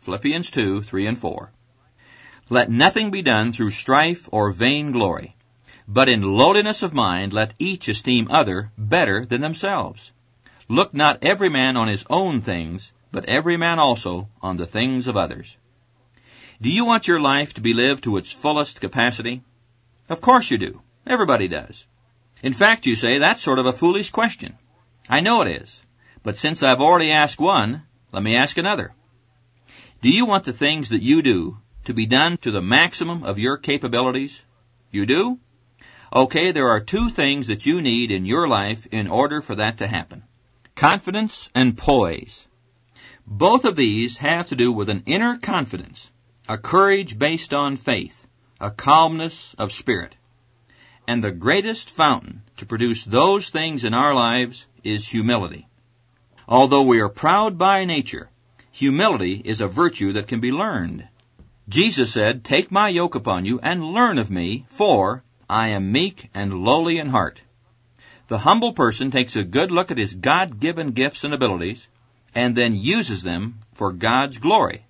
Philippians 2, 3 and 4. Let nothing be done through strife or vainglory, but in lowliness of mind let each esteem other better than themselves. Look not every man on his own things, but every man also on the things of others. Do you want your life to be lived to its fullest capacity? Of course you do. Everybody does. In fact, you say, that's sort of a foolish question. I know it is. But since I've already asked one, let me ask another. Do you want the things that you do to be done to the maximum of your capabilities? You do? Okay, there are two things that you need in your life in order for that to happen. Confidence and poise. Both of these have to do with an inner confidence, a courage based on faith, a calmness of spirit. And the greatest fountain to produce those things in our lives is humility. Although we are proud by nature, humility is a virtue that can be learned. Jesus said, "Take my yoke upon you and learn of me, for I am meek and lowly in heart." The humble person takes a good look at his God-given gifts and abilities and then uses them for God's glory.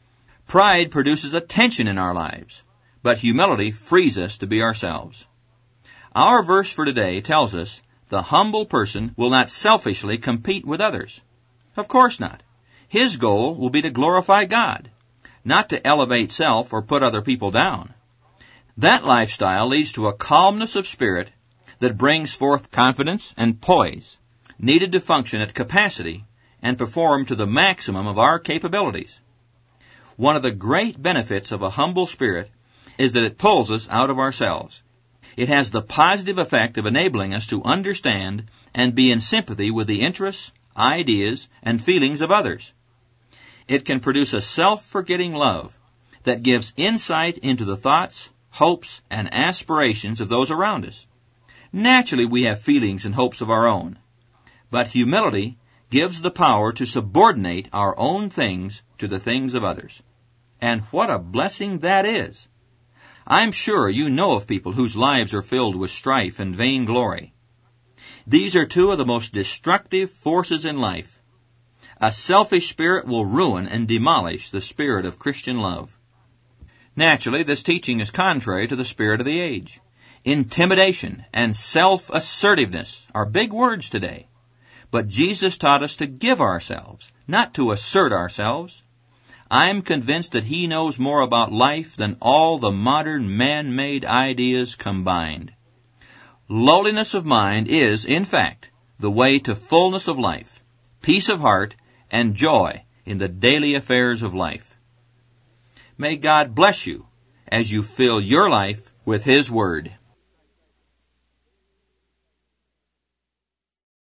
Pride produces a tension in our lives, but humility frees us to be ourselves. Our verse for today tells us the humble person will not selfishly compete with others. Of course not. His goal will be to glorify God, not to elevate self or put other people down. That lifestyle leads to a calmness of spirit that brings forth confidence and poise, needed to function at capacity and perform to the maximum of our capabilities. One of the great benefits of a humble spirit is that it pulls us out of ourselves. It has the positive effect of enabling us to understand and be in sympathy with the interests, ideas, and feelings of others. It can produce a self-forgetting love that gives insight into the thoughts, hopes, and aspirations of those around us. Naturally, we have feelings and hopes of our own, but humility gives the power to subordinate our own things to the things of others. And what a blessing that is! I'm sure you know of people whose lives are filled with strife and vainglory. These are two of the most destructive forces in life. A selfish spirit will ruin and demolish the spirit of Christian love. Naturally, this teaching is contrary to the spirit of the age. Intimidation and self-assertiveness are big words today. But Jesus taught us to give ourselves, not to assert ourselves. I'm convinced that He knows more about life than all the modern man-made ideas combined. Lowliness of mind is, in fact, the way to fullness of life, peace of heart, and joy in the daily affairs of life. May God bless you as you fill your life with His Word.